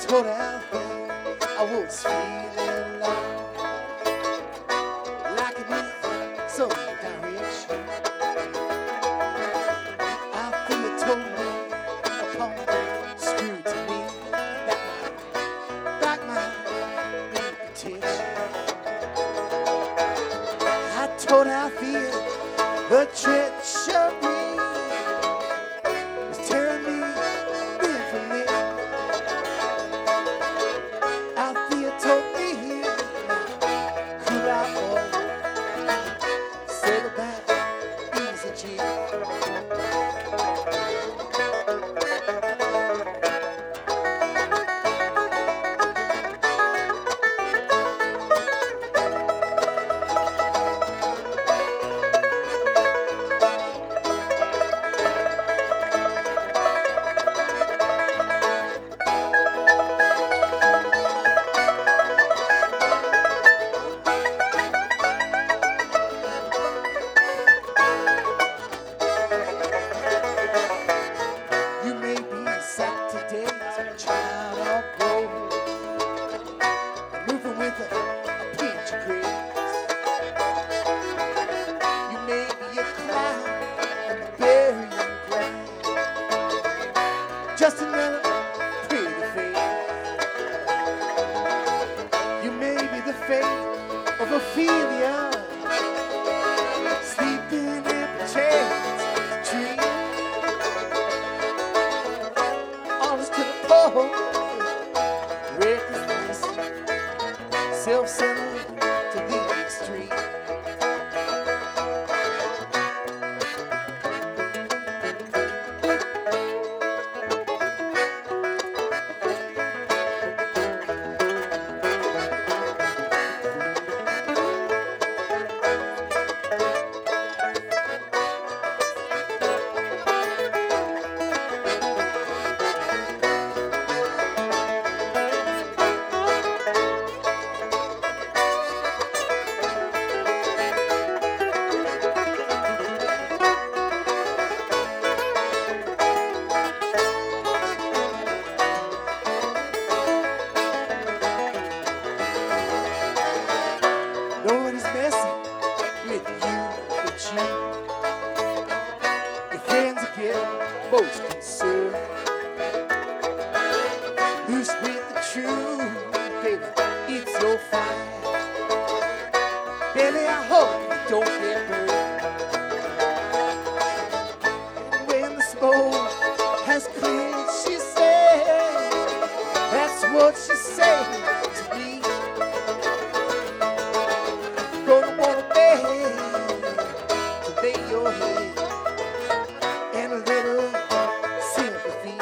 told her that I was feeling like it needs some direction. Althea told me upon scrutiny that my reputation. I told Althea the treachery was tearing me limb from limb. Althea told me, cool out, boy, settle back, easy, G. You may be Saturday, child or gold, moving with a pinch of grace. You may be a clown on the burying ground, just another pretty face. You may be the fate of Ophelia, sleeping in the chairs tree. Honest to the poor, reckless, self-centered to the extreme. Lord is messy with you. Your friends get most concerned. Loose with the truth, baby, it's your fight. Baby, I hope you don't get burned. And when the smoke has cleared, she said, that's what she said to me. Gonna wanna beg to lay your head and a little sympathy.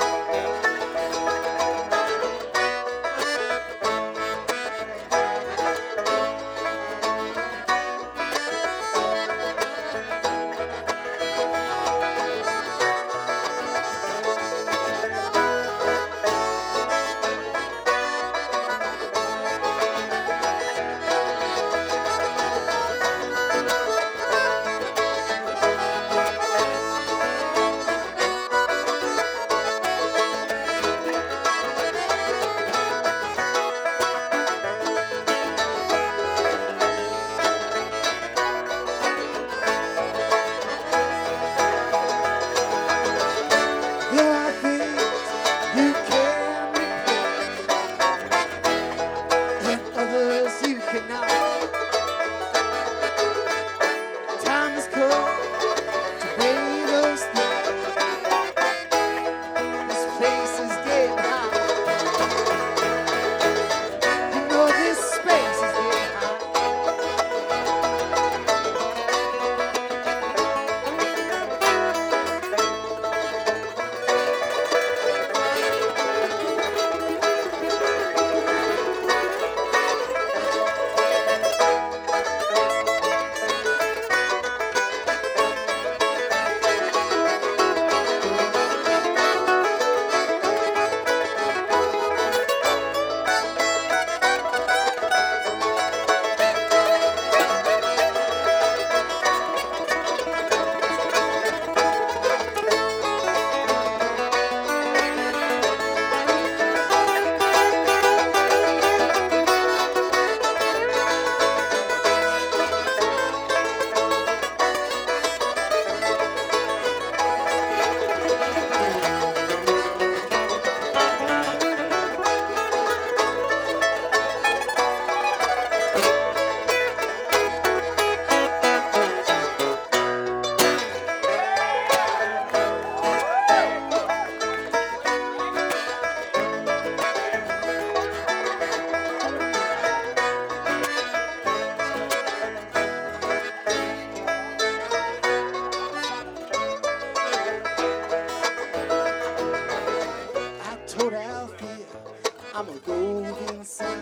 I'm a golden son.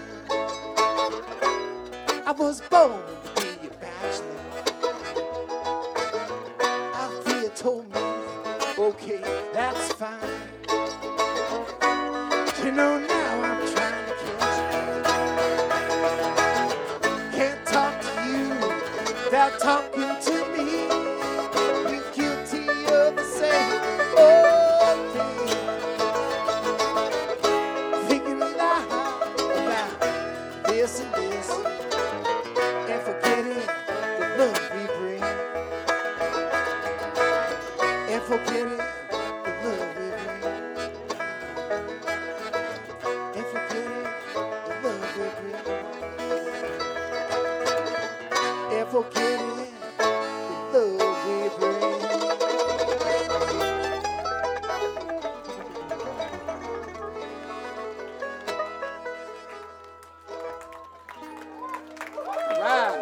I was born to be a bachelor. Althea told me, okay, that's fine. You know, now I'm trying to catch you. Can't talk to you without talking to me. We're guilty of the same old thing. Thinking aloud about this and this, and forgetting the love we bring, and forgetting the love we bring, and forgetting the love we bring, and forgetting the love we bring. Right.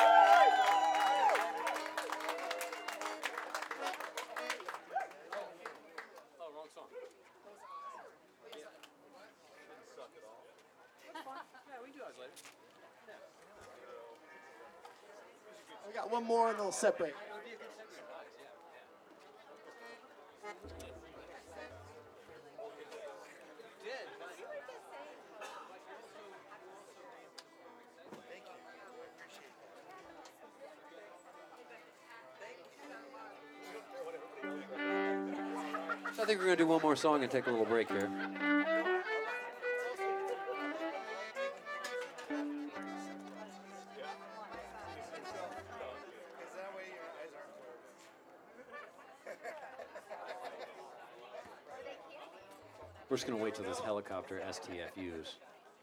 We got one more and they'll separate. So I think we're going to do one more song and take a little break here. We're just going to wait till this helicopter STFUs.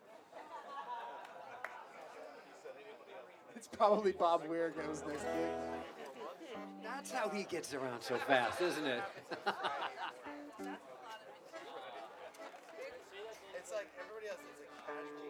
It's probably Bob Weirgo's next gig. That's how he gets around so fast, isn't it? It's like everybody else is like casual.